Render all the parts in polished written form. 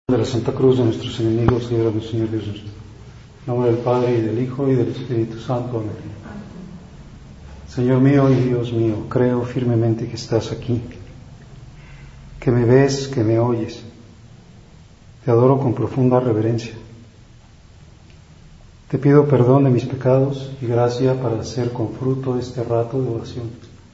De la Santa Cruz de nuestros enemigos, líbranos, Señor Dios nuestro. En nombre del Padre, y del Hijo, y del Espíritu Santo. Amén. Señor mío y Dios mío, creo firmemente que estás aquí, que me ves, que me oyes. Te adoro con profunda reverencia. Te pido perdón de mis pecados y gracia para hacer con fruto este rato de oración.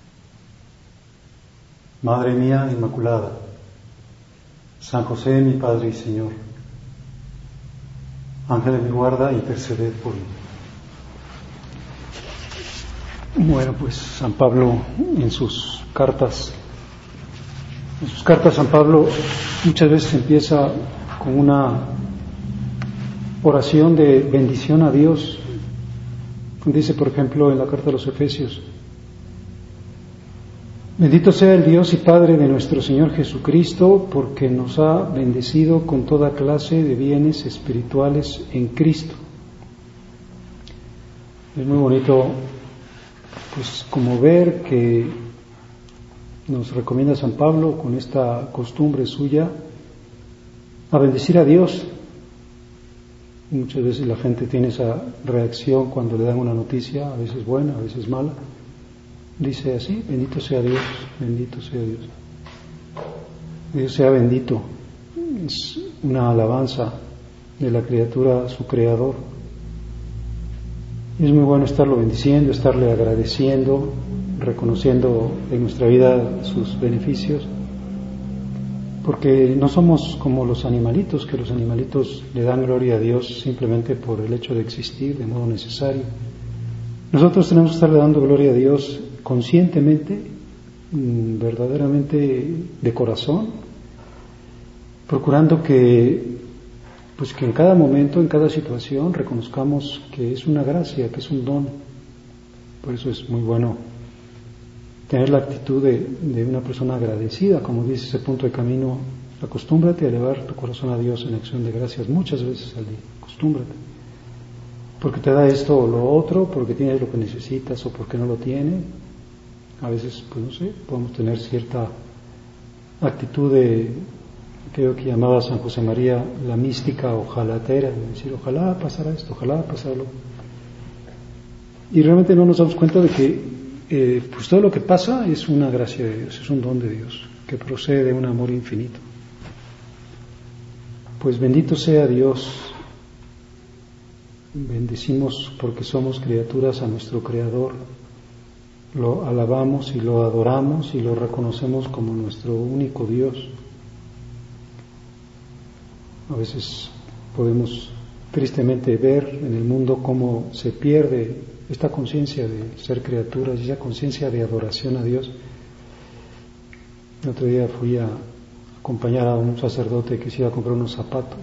Madre mía Inmaculada, San José, mi Padre y Señor, Ángel de mi guarda, interceded por mí. Bueno, pues San Pablo en sus cartas San Pablo muchas veces empieza con una oración de bendición a Dios. Dice, por ejemplo, en la carta a los Efesios: bendito sea el Dios y Padre de nuestro Señor Jesucristo, porque nos ha bendecido con toda clase de bienes espirituales en Cristo. Es muy bonito, pues, como ver que nos recomienda San Pablo, con esta costumbre suya, a bendecir a Dios. Muchas veces la gente tiene esa reacción cuando le dan una noticia, a veces buena, a veces mala. Dice así: bendito sea Dios, bendito sea Dios. Dios sea bendito. Es una alabanza de la criatura a su Creador. Y es muy bueno estarlo bendiciendo, estarle agradeciendo, reconociendo en nuestra vida sus beneficios, porque no somos como los animalitos, que los animalitos le dan gloria a Dios simplemente por el hecho de existir de modo necesario. Nosotros tenemos que estarle dando gloria a Dios conscientemente, verdaderamente de corazón, procurando que en cada momento, en cada situación, reconozcamos que es una gracia, que es un don. Por eso es muy bueno tener la actitud de una persona agradecida, como dice ese punto de camino: acostúmbrate a elevar tu corazón a Dios en acción de gracias muchas veces al día. Acostúmbrate, porque te da esto o lo otro, porque tienes lo que necesitas o porque no lo tiene. A veces, pues no sé, podemos tener cierta actitud de aquello que llamaba San José María la mística ojalatera, de decir: ojalá pasara esto, ojalá pasara lo. Y realmente no nos damos cuenta de que pues todo lo que pasa es una gracia de Dios, es un don de Dios, que procede de un amor infinito. Pues bendito sea Dios. Bendecimos porque somos criaturas a nuestro Creador, lo alabamos y lo adoramos y lo reconocemos como nuestro único Dios. A veces podemos tristemente ver en el mundo cómo se pierde esta conciencia de ser criaturas y esa conciencia de adoración a Dios. El otro día fui a acompañar a un sacerdote que se iba a comprar unos zapatos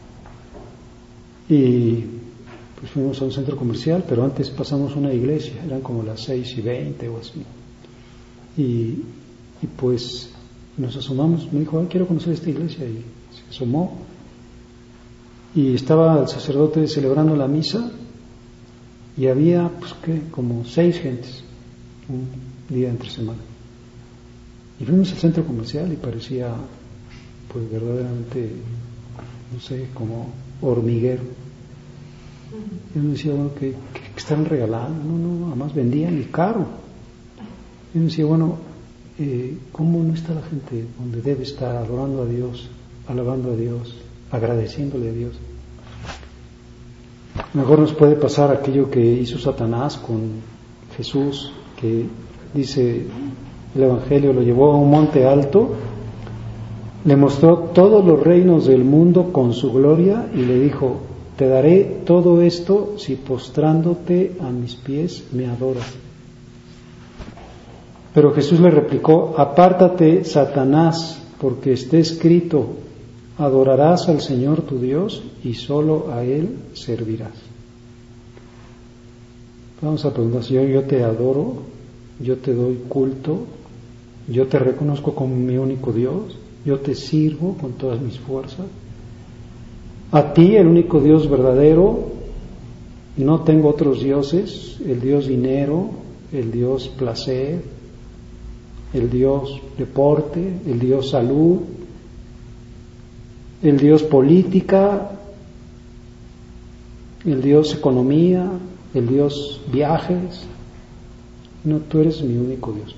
y pues fuimos a un centro comercial, pero antes pasamos una iglesia, eran como las 6:20 o así, y pues nos asomamos. Me dijo: quiero conocer esta iglesia, y se asomó y estaba el sacerdote celebrando la misa y había como 6 gentes, un día entre semana, y fuimos al centro comercial y parecía pues verdaderamente, no sé, como hormiguero. Yo me decía: bueno, ¿qué están regalando? No, además vendían y caro. Yo me decía: bueno, ¿cómo no está la gente donde debe estar, adorando a Dios, alabando a Dios, agradeciéndole a Dios? Mejor nos puede pasar aquello que hizo Satanás con Jesús, que dice el Evangelio: lo llevó a un monte alto, le mostró todos los reinos del mundo con su gloria y le dijo: te daré todo esto si postrándote a mis pies me adoras. Pero Jesús le replicó: apártate, Satanás, porque está escrito: adorarás al Señor tu Dios y solo a Él servirás. Vamos a preguntar: Señor, yo te adoro, yo te doy culto, yo te reconozco como mi único Dios, yo te sirvo con todas mis fuerzas. A ti, el único Dios verdadero, no tengo otros dioses: el Dios dinero, el Dios placer, el Dios deporte, el Dios salud. el Dios política, el Dios economía, el Dios viajes. No, tú eres mi único Dios.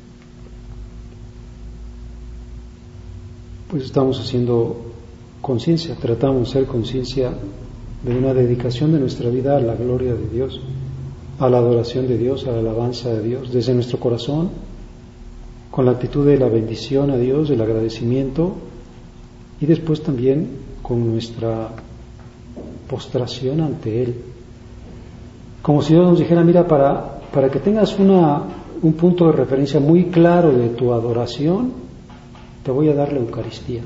Pues estamos haciendo conciencia, tratamos de hacer conciencia de una dedicación de nuestra vida a la gloria de Dios, a la adoración de Dios, a la alabanza de Dios, desde nuestro corazón, con la actitud de la bendición a Dios, del agradecimiento, y después también con nuestra postración ante Él. Como si Dios nos dijera, mira, para que tengas un punto de referencia muy claro de tu adoración, te voy a dar la Eucaristía.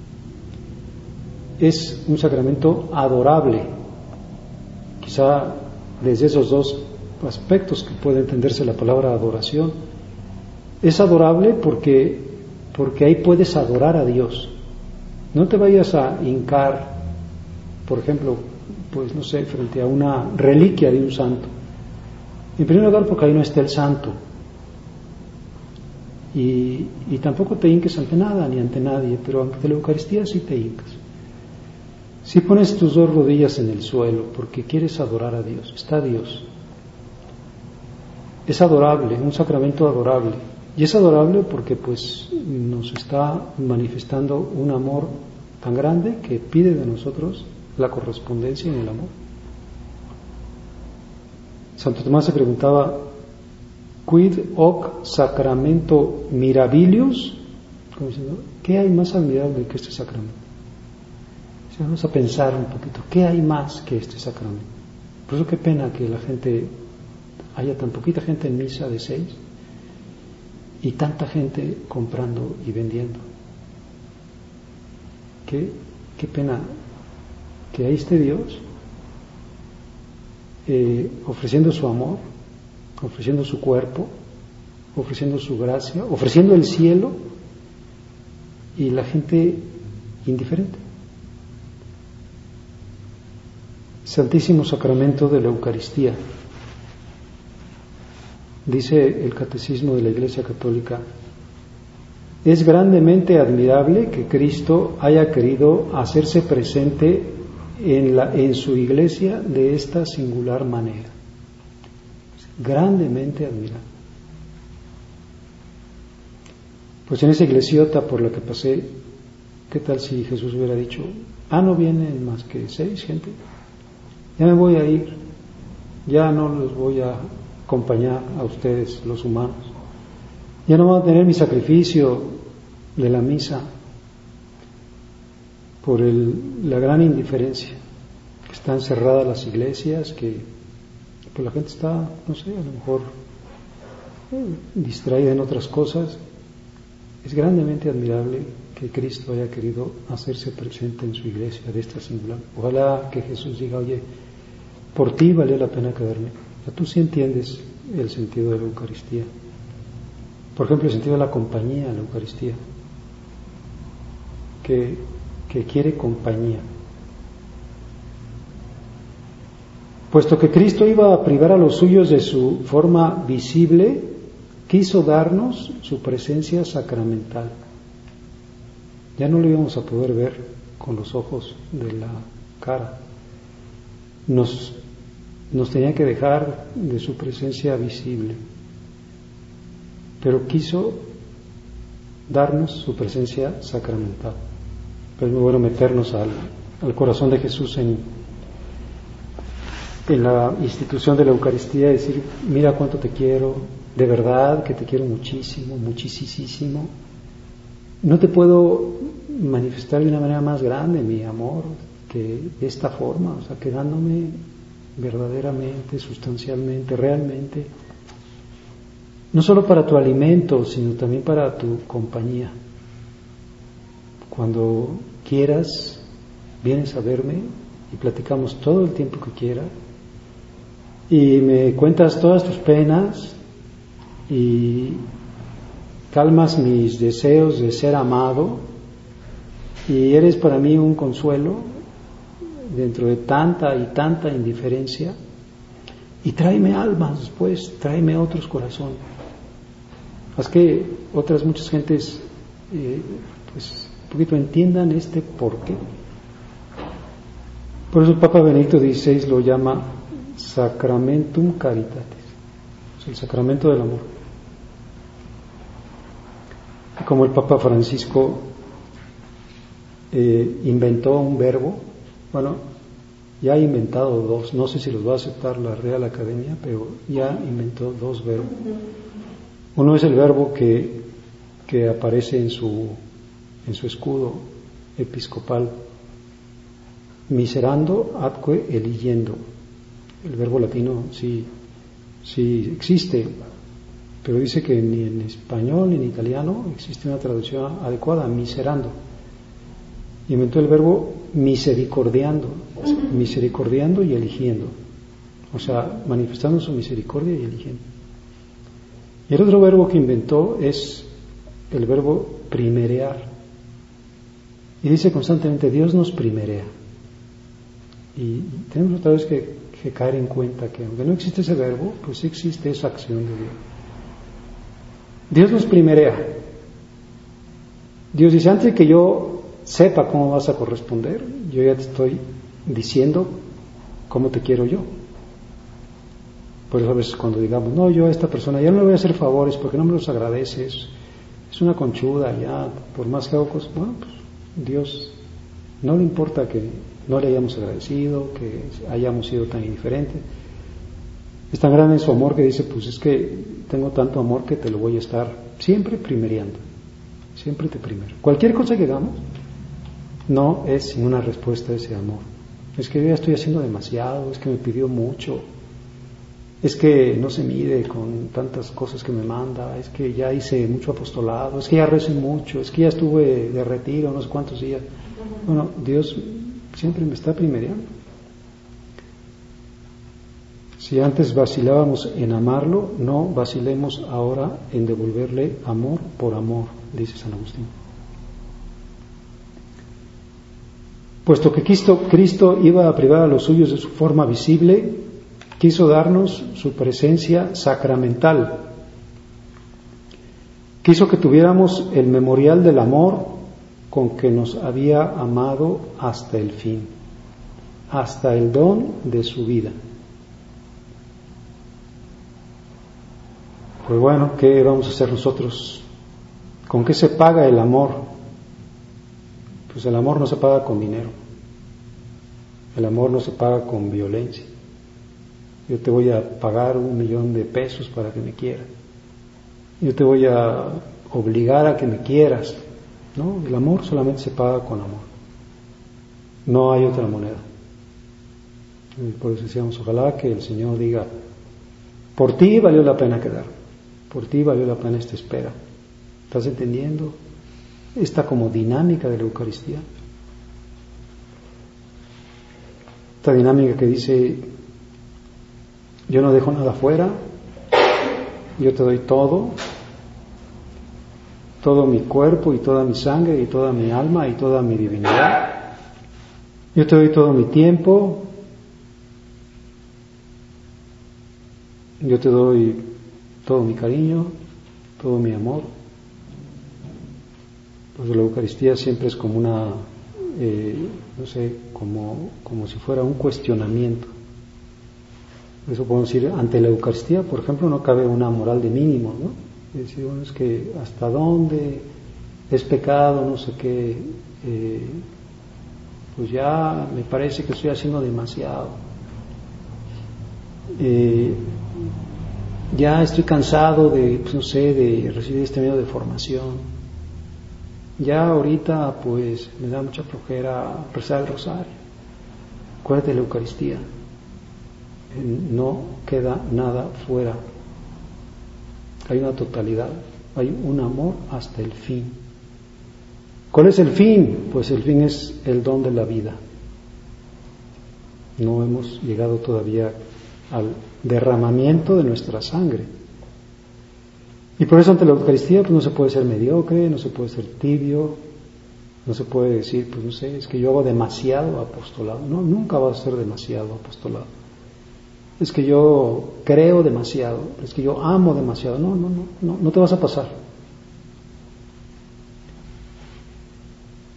Es un sacramento adorable. Quizá desde esos dos aspectos que puede entenderse la palabra adoración. Es adorable porque ahí puedes adorar a Dios. No te vayas a hincar, por ejemplo, pues no sé, frente a una reliquia de un santo. En primer lugar, porque ahí no está el santo. Y tampoco te hinques ante nada ni ante nadie, pero ante la Eucaristía sí te hincas. Si pones tus dos rodillas en el suelo porque quieres adorar a Dios, está Dios. Es adorable, un sacramento adorable. Y es adorable porque pues nos está manifestando un amor tan grande que pide de nosotros la correspondencia en el amor. Santo Tomás se preguntaba, quid hoc sacramento mirabilius? Como diciendo, ¿qué hay más admirable que este sacramento? Si vamos a pensar un poquito, ¿qué hay más que este sacramento? Por eso qué pena que haya tan poquita gente en misa de 6 y tanta gente comprando y vendiendo. Qué pena que ahí esté Dios ofreciendo su amor, ofreciendo su cuerpo, ofreciendo su gracia, ofreciendo el cielo, y la gente indiferente. Santísimo Sacramento de la Eucaristía. Dice el Catecismo de la Iglesia Católica, es grandemente admirable que Cristo haya querido hacerse presente en su Iglesia de esta singular manera. Grandemente admirable. Pues en esa iglesiota por la que pasé, ¿qué tal si Jesús hubiera dicho, no vienen más que 6 gente? Ya me voy a ir, ya no los voy a acompañar a ustedes, los humanos. Ya no van a tener mi sacrificio de la misa por la gran indiferencia, que están cerradas las iglesias, que pues la gente está, no sé, a lo mejor distraída en otras cosas. Es grandemente admirable que Cristo haya querido hacerse presente en su iglesia de esta singular. Ojalá que Jesús diga, oye, por ti vale la pena quedarme. O sea, tú sí entiendes el sentido de la Eucaristía. Por ejemplo, el sentido de la compañía en la Eucaristía, que quiere compañía. Puesto que Cristo iba a privar a los suyos de su forma visible, quiso darnos su presencia sacramental. Ya no lo íbamos a poder ver con los ojos de la cara. Nos tenía que dejar de su presencia visible, pero quiso darnos su presencia sacramental. Pero es muy bueno meternos al corazón de Jesús en la institución de la Eucaristía y decir, mira cuánto te quiero, de verdad que te quiero muchísimo, muchísimo. No te puedo manifestar de una manera más grande mi amor que de esta forma, o sea, quedándome verdaderamente, sustancialmente, realmente, no solo para tu alimento, sino también para tu compañía. Cuando quieras, vienes a verme y platicamos todo el tiempo que quieras y me cuentas todas tus penas y calmas mis deseos de ser amado y eres para mí un consuelo dentro de tanta y tanta indiferencia, y tráeme almas después, tráeme otros corazones. Es que otras muchas gentes pues un poquito entiendan este porqué. Por eso el Papa Benedicto XVI lo llama Sacramentum Caritatis, o sea, el sacramento del amor. Y como el Papa Francisco inventó un verbo, bueno, ya ha inventado dos, no sé si los va a aceptar la Real Academia, pero ya inventó dos verbos. Uno es el verbo que aparece en su escudo episcopal, miserando atque eligiendo. El verbo latino sí existe, pero dice que ni en español ni en italiano existe una traducción adecuada, miserando. Inventó el verbo misericordiando y eligiendo, o sea, manifestando su misericordia y eligiendo. Y el otro verbo que inventó es el verbo primerear, y dice constantemente: Dios nos primerea. Y tenemos otra vez que caer en cuenta que aunque no existe ese verbo, pues sí existe esa acción de Dios. Dios nos primerea. Dios dice: antes de que yo sepa cómo vas a corresponder, yo ya te estoy diciendo cómo te quiero yo. Por eso a veces cuando digamos: no, yo a esta persona ya no le voy a hacer favores porque no me los agradeces, es una conchuda, ya, por más que hago cosas, bueno, pues Dios no le importa que no le hayamos agradecido, que hayamos sido tan indiferentes. Es tan grande su amor que dice: pues es que tengo tanto amor que te lo voy a estar siempre primereando, siempre te primero. Cualquier cosa que hagamos no es sin una respuesta a ese amor. Es que yo ya estoy haciendo demasiado, es que me pidió mucho, es que no se mide con tantas cosas que me manda, es que ya hice mucho apostolado, es que ya recé mucho, es que ya estuve de retiro no sé cuántos días. Bueno, Dios siempre me está primereando. Si antes vacilábamos en amarlo, no vacilemos ahora en devolverle amor por amor, dice San Agustín. Puesto que Cristo iba a privar a los suyos de su forma visible, quiso darnos su presencia sacramental. Quiso que tuviéramos el memorial del amor con que nos había amado hasta el fin, hasta el don de su vida. Pues bueno, ¿qué vamos a hacer nosotros? ¿Con qué se paga el amor? Pues el amor no se paga con dinero, el amor no se paga con violencia. Yo te voy a pagar 1,000,000 de pesos para que me quieras, yo te voy a obligar a que me quieras. No, el amor solamente se paga con amor, no hay otra moneda. Y por eso decíamos: ojalá que el Señor diga: por ti valió la pena quedar, por ti valió la pena esta espera. ¿Estás entendiendo esta como dinámica de la Eucaristía? Esta dinámica que dice: yo no dejo nada fuera, yo te doy todo mi cuerpo y toda mi sangre y toda mi alma y toda mi divinidad. Yo te doy todo mi tiempo, yo te doy todo mi cariño, todo mi amor. Pues la Eucaristía siempre es como una, no sé, como si fuera un cuestionamiento. Por eso podemos decir, ante la Eucaristía, por ejemplo, no cabe una moral de mínimo, ¿no? Es decir, bueno, es que hasta dónde es pecado, no sé qué, pues ya me parece que estoy haciendo demasiado. Ya estoy cansado de, pues no sé, de recibir este medio de formación. Ya ahorita pues me da mucha flojera rezar el rosario. Acuérdate de la Eucaristía. No queda nada fuera. Hay una totalidad, hay un amor hasta el fin. ¿Cuál es el fin? Pues el fin es el don de la vida. No hemos llegado todavía al derramamiento de nuestra sangre. Y por eso ante la Eucaristía pues no se puede ser mediocre, no se puede ser tibio, no se puede decir, pues no sé, es que yo hago demasiado apostolado. No, nunca vas a ser demasiado apostolado. Es que yo creo demasiado, es que yo amo demasiado. No te vas a pasar.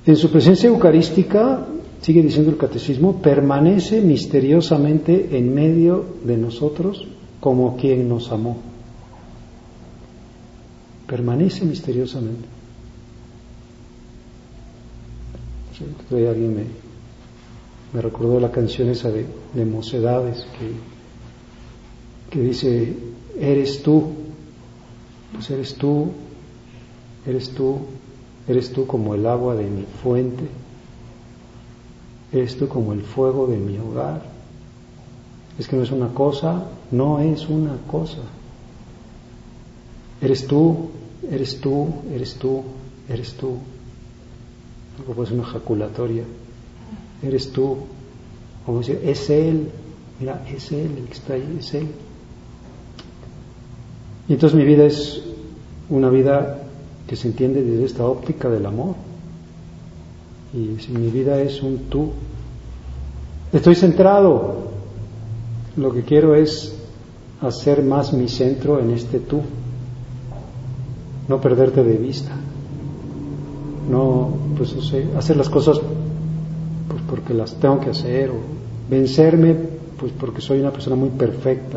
En su presencia eucarística, sigue diciendo el catecismo, permanece misteriosamente en medio de nosotros como quien nos amó. Permanece misteriosamente. Sí, todavía alguien me recordó la canción esa de Mocedades que dice, eres tú, pues eres tú como el agua de mi fuente, eres tú como el fuego de mi hogar. Es que no es una cosa, no es una cosa. Eres tú, eres tú, eres tú, eres tú. Algo pues una ejaculatoria. Eres tú. Como decir, es Él. Mira, es Él el que está ahí, es Él. Y entonces mi vida es una vida que se entiende desde esta óptica del amor. Y si mi vida es un tú, estoy centrado. Lo que quiero es hacer más mi centro en este tú. No perderte de vista. No, pues no sé, hacer las cosas pues porque las tengo que hacer, o vencerme pues porque soy una persona muy perfecta.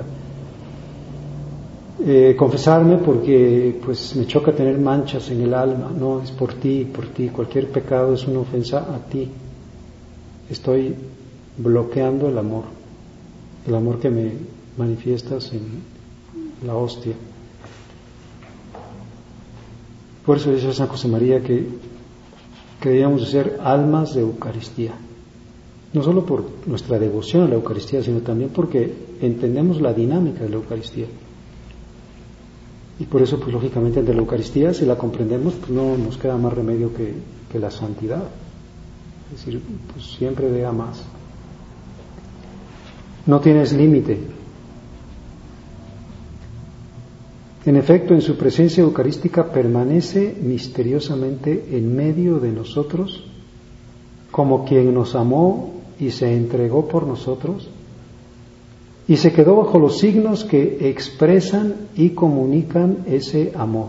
Confesarme porque pues me choca tener manchas en el alma. No, es por ti, cualquier pecado es una ofensa a ti. Estoy bloqueando el amor que me manifiestas en la hostia. Por eso dice San José María que debíamos de ser almas de Eucaristía, no solo por nuestra devoción a la Eucaristía, sino también porque entendemos la dinámica de la Eucaristía. Y por eso, pues lógicamente, ante la Eucaristía, si la comprendemos, pues no nos queda más remedio que la santidad. Es decir, pues siempre vea más. No tienes límite. En efecto, en su presencia eucarística permanece misteriosamente en medio de nosotros, como quien nos amó y se entregó por nosotros, y se quedó bajo los signos que expresan y comunican ese amor.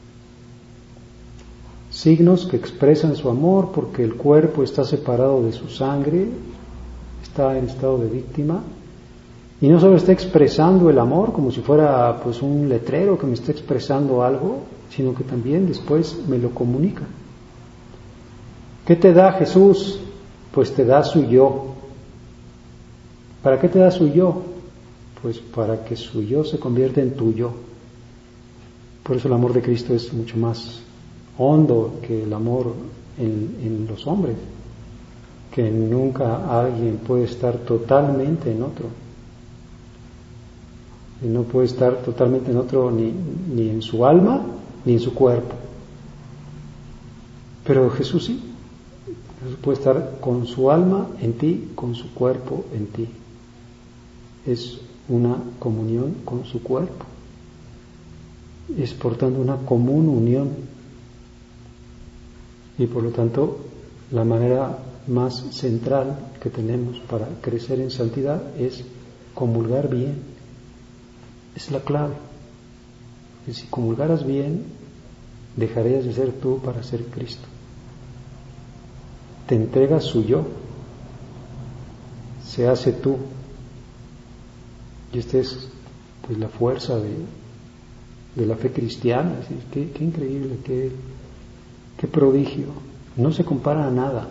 Signos que expresan su amor porque el cuerpo está separado de su sangre, está en estado de víctima, y no solo está expresando el amor como si fuera pues un letrero que me está expresando algo, sino que también después me lo comunica. ¿Qué te da Jesús? Pues te da su yo. ¿Para qué te da su yo? Pues para que su yo se convierta en tu yo. Por eso el amor de Cristo es mucho más hondo que el amor en los hombres, que nunca alguien puede estar totalmente en otro. Y no puede estar totalmente en otro ni en su alma ni en su cuerpo. Pero Jesús sí. Jesús puede estar con su alma en ti, con su cuerpo en ti. Es una comunión con su cuerpo. Es por tanto una común unión. Y por lo tanto, la manera más central que tenemos para crecer en santidad es comulgar bien. Es la clave. Y si comulgaras bien, dejarías de ser tú para ser Cristo. Te entregas su yo, se hace tú. Y esta es pues la fuerza de la fe cristiana. Qué increíble, qué prodigio. No se compara a nada.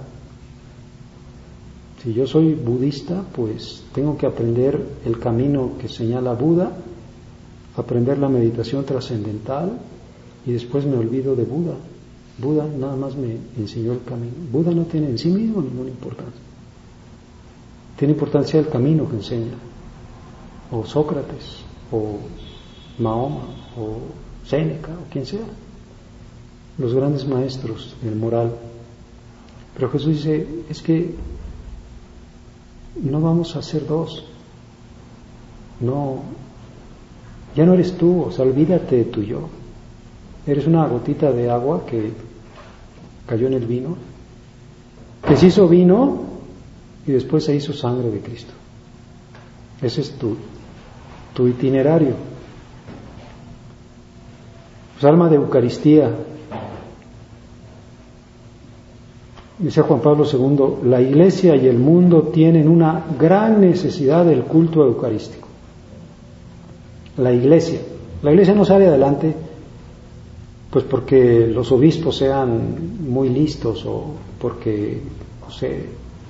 Si yo soy budista, pues tengo que aprender el camino que señala Buda, aprender la meditación trascendental, y después me olvido de Buda. Buda nada más me enseñó el camino. Buda no tiene en sí mismo ninguna importancia. Tiene importancia el camino que enseña. O Sócrates, o Mahoma, o Séneca, o quien sea. Los grandes maestros del moral. Pero Jesús dice, es que no vamos a ser dos. No, ya no eres tú, o sea, olvídate de tu yo. Eres una gotita de agua que cayó en el vino, que se hizo vino y después se hizo sangre de Cristo. Ese es tu itinerario. Pues alma de Eucaristía. Dice Juan Pablo II, la Iglesia y el mundo tienen una gran necesidad del culto eucarístico. La Iglesia no sale adelante pues porque los obispos sean muy listos o porque, no sé,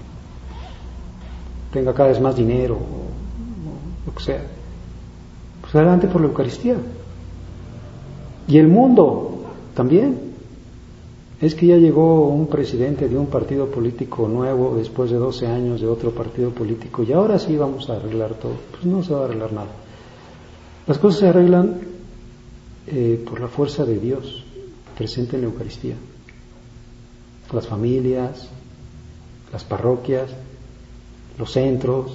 tenga cada vez más dinero o lo que sea. Pues adelante por la Eucaristía. Y el mundo también. Es que ya llegó un presidente de un partido político nuevo después de 12 años de otro partido político y ahora sí vamos a arreglar todo. Pues no se va a arreglar nada. Las cosas se arreglan por la fuerza de Dios presente en la Eucaristía. Las familias, las parroquias, los centros,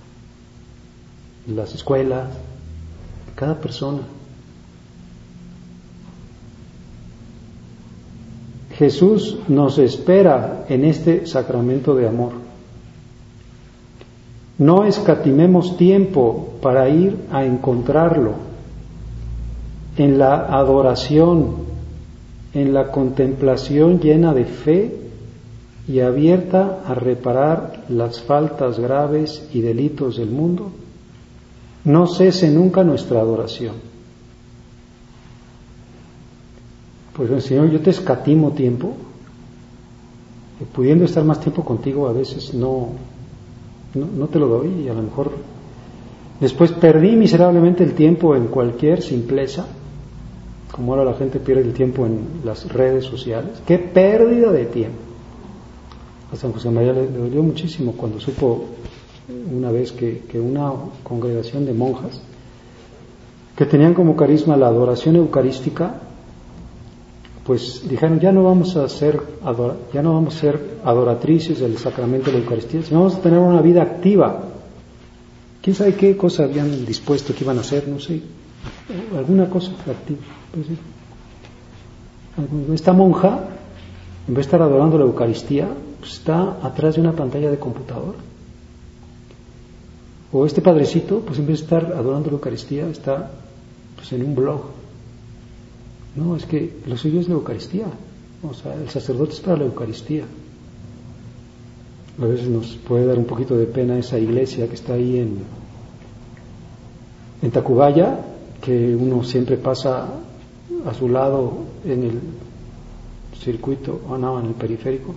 las escuelas, cada persona. Jesús nos espera en este sacramento de amor. No escatimemos tiempo para ir a encontrarlo en la adoración, en la contemplación llena de fe y abierta a reparar las faltas graves y delitos del mundo. No cese nunca nuestra adoración. Pues Señor, yo te escatimo tiempo, pudiendo estar más tiempo contigo, a veces no te lo doy y a lo mejor después perdí miserablemente el tiempo en cualquier simpleza, como ahora la gente pierde el tiempo en las redes sociales. ¡Qué pérdida de tiempo! A San José María le dolió muchísimo cuando supo una vez que una congregación de monjas que tenían como carisma la adoración eucarística, pues dijeron, ya no vamos a ser adoratrices del sacramento de la Eucaristía, sino vamos a tener una vida activa. ¿Quién sabe qué cosa habían dispuesto que iban a hacer? No sé, alguna cosa activa. Pues, esta monja, en vez de estar adorando la Eucaristía, pues está atrás de una pantalla de computador. O este padrecito, pues en vez de estar adorando la Eucaristía, está pues en un blog. No, es que lo suyo es la Eucaristía. O sea, el sacerdote es para la Eucaristía. A veces nos puede dar un poquito de pena esa iglesia que está ahí en Tacubaya, que uno siempre pasa a su lado en el circuito, en el periférico,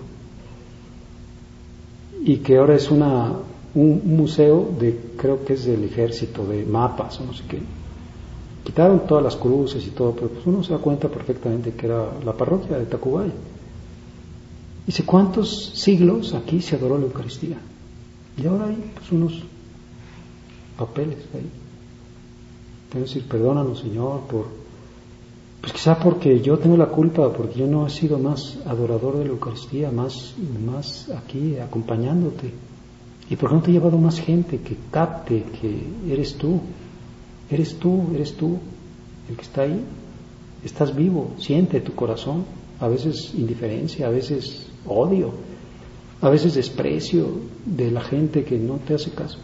y que ahora es un museo creo que es del ejército, de mapas o no sé qué. Quitaron todas las cruces y todo, pero pues uno se da cuenta perfectamente que era la parroquia de Tacubaya. Dice, ¿cuántos siglos aquí se adoró la Eucaristía? Y ahora hay pues unos papeles ahí. Tengo que decir, perdónanos, Señor, pues quizá porque yo tengo la culpa, porque yo no he sido más adorador de la Eucaristía, más aquí acompañándote. Y porque no te he llevado más gente que capte que eres tú el que está ahí. Estás vivo, siente tu corazón, a veces indiferencia, a veces odio, a veces desprecio de la gente que no te hace caso.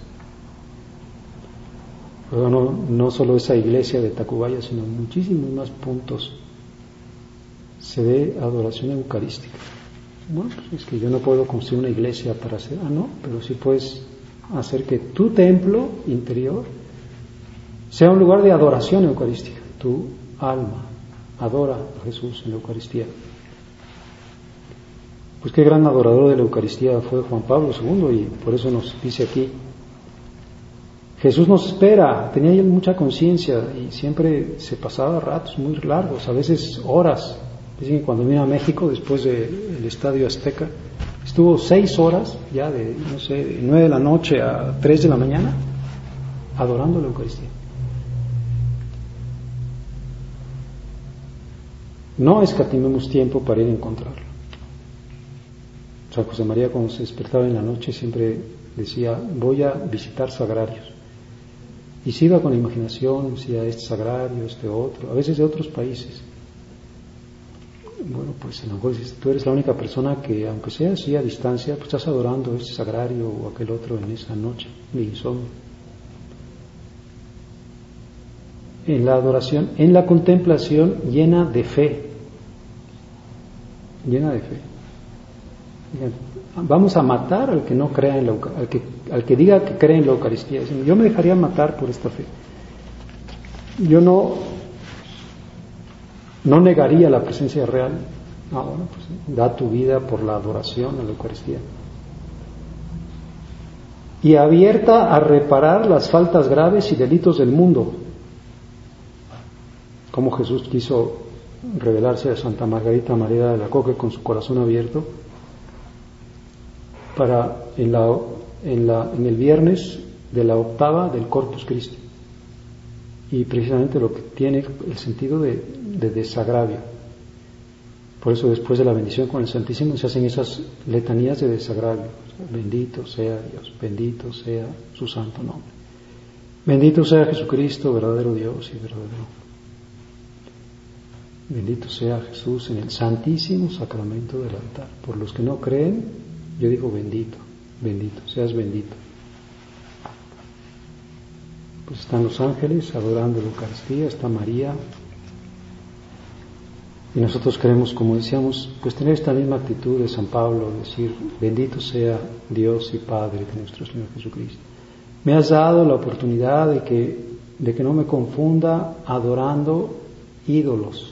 Pero no solo esa iglesia de Tacubaya, sino muchísimos más puntos se ve adoración eucarística. Bueno, pues es que yo no puedo construir una iglesia para hacer, no, pero sí puedes hacer que tu templo interior sea un lugar de adoración eucarística. Tu alma adora a Jesús en la Eucaristía. Pues qué gran adorador de la Eucaristía fue Juan Pablo II, y por eso nos dice aquí, Jesús nos espera. Tenía él mucha conciencia y siempre se pasaba ratos muy largos, a veces horas. Dicen que cuando vino a México después del Estadio Azteca, estuvo 6 horas ya de 9 de la noche a 3 de la mañana adorando la Eucaristía. No escatimemos tiempo para ir a encontrarlo. San José María, cuando se despertaba en la noche, siempre decía, voy a visitar sagrarios. Y se iba con la imaginación, decía, este sagrario, este otro, a veces de otros países. Bueno, pues a lo mejor tú eres la única persona que, aunque sea así a distancia, pues estás adorando este sagrario o aquel otro en esa noche de insomnio. En la adoración, en la contemplación llena de fe. Llena de fe. Vamos a matar al que no crea en al que diga que cree en la Eucaristía. Yo me dejaría matar por esta fe. Yo no negaría la presencia real. No, bueno, pues da tu vida por la adoración a la Eucaristía. Y abierta a reparar las faltas graves y delitos del mundo. Como Jesús quiso revelarse a Santa Margarita María de Alacoque con su corazón abierto para en el viernes de la octava del Corpus Christi. Y precisamente lo que tiene el sentido de desagravio. Por eso después de la bendición con el Santísimo se hacen esas letanías de desagravio. Bendito sea Dios, bendito sea su santo nombre. Bendito sea Jesucristo, verdadero Dios y verdadero. Bendito sea Jesús en el santísimo sacramento del altar. Por los que no creen, yo digo bendito, bendito, seas bendito. Pues están los ángeles adorando la Eucaristía, está María. Y nosotros queremos, como decíamos, pues tener esta misma actitud de San Pablo, decir, bendito sea Dios y Padre de nuestro Señor Jesucristo. Me has dado la oportunidad de que no me confunda adorando ídolos.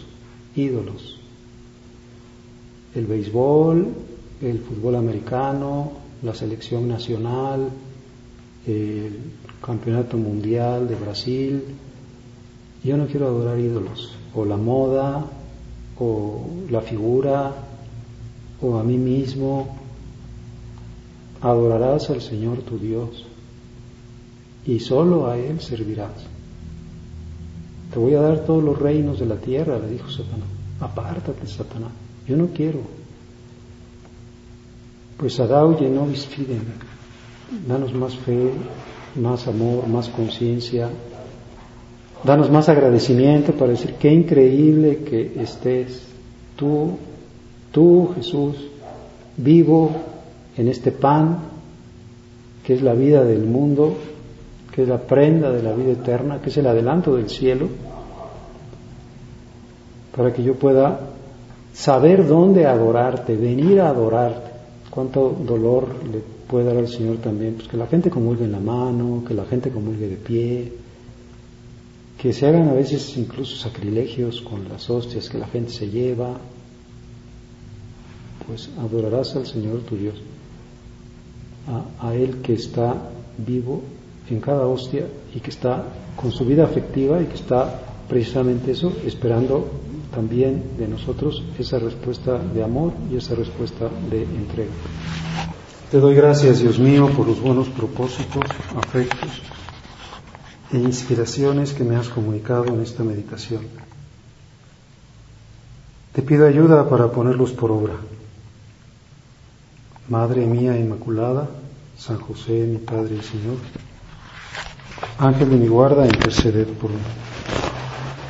El béisbol, el fútbol americano, la selección nacional, el campeonato mundial de Brasil. Yo no quiero adorar ídolos, o la moda, o la figura, o a mí mismo. Adorarás al Señor tu Dios y solo a Él servirás. Te voy a dar todos los reinos de la tierra, le dijo Satanás. Apártate, Satanás, yo no quiero. Pues adauye nobis fidem, danos más fe, más amor, más conciencia, danos más agradecimiento para decir qué increíble que estés tú Jesús, vivo en este pan que es la vida del mundo, que es la prenda de la vida eterna, que es el adelanto del cielo, para que yo pueda saber dónde adorarte, venir a adorarte. Cuánto dolor le puede dar al Señor también, pues que la gente comulgue en la mano, que la gente comulgue de pie, que se hagan a veces incluso sacrilegios con las hostias que la gente se lleva. Pues adorarás al Señor tu Dios, a Él que está vivo en cada hostia y que está con su vida afectiva y que está precisamente eso, esperando también de nosotros esa respuesta de amor y esa respuesta de entrega. Te doy gracias, Dios mío, por los buenos propósitos, afectos e inspiraciones que me has comunicado en esta meditación. Te pido ayuda para ponerlos por obra. Madre mía Inmaculada, San José, mi Padre y Señor, Ángel de mi guarda, interceded por mí.